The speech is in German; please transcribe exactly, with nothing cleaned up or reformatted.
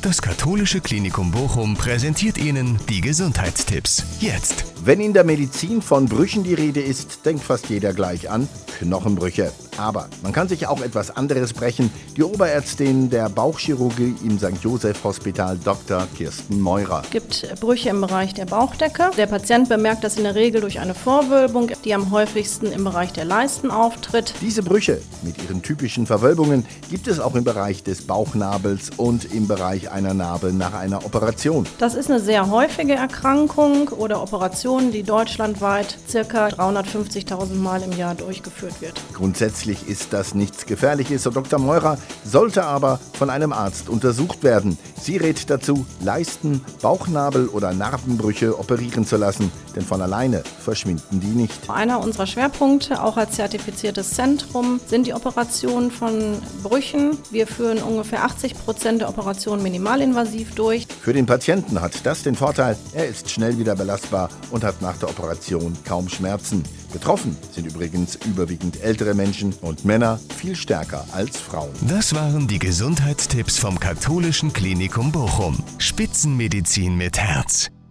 Das Katholische Klinikum Bochum präsentiert Ihnen die Gesundheitstipps. Jetzt. Wenn in der Medizin von Brüchen die Rede ist, denkt fast jeder gleich an Knochenbrüche. Aber man kann sich auch etwas anderes brechen. Die Oberärztin der Bauchchirurgie im Sankt Joseph Hospital, Doktor Kirsten Meurer. Es gibt Brüche im Bereich der Bauchdecke. Der Patient bemerkt das in der Regel durch eine Vorwölbung, die am häufigsten im Bereich der Leisten auftritt. Diese Brüche mit ihren typischen Verwölbungen gibt es auch im Bereich des Bauchnabels und im Bereich einer Narbe nach einer Operation. Das ist eine sehr häufige Erkrankung oder Operation, die deutschlandweit ca. dreihundertfünfzigtausend Mal im Jahr durchgeführt wird. Grundsätzlich ist das nichts Gefährliches, so Doktor Meurer, sollte aber von einem Arzt untersucht werden. Sie rät dazu, Leisten, Bauchnabel oder Narbenbrüche operieren zu lassen, denn von alleine verschwinden die nicht. Einer unserer Schwerpunkte, auch als zertifiziertes Zentrum, sind die Operationen von Brüchen. Wir führen ungefähr achtzig Prozent der Operationen minimalinvasiv durch. Für den Patienten hat das den Vorteil, er ist schnell wieder belastbar und hat nach der Operation kaum Schmerzen. Betroffen sind übrigens überwiegend ältere Menschen und Männer viel stärker als Frauen. Das waren die Gesundheitstipps vom Katholischen Klinikum Bochum. Spitzenmedizin mit Herz.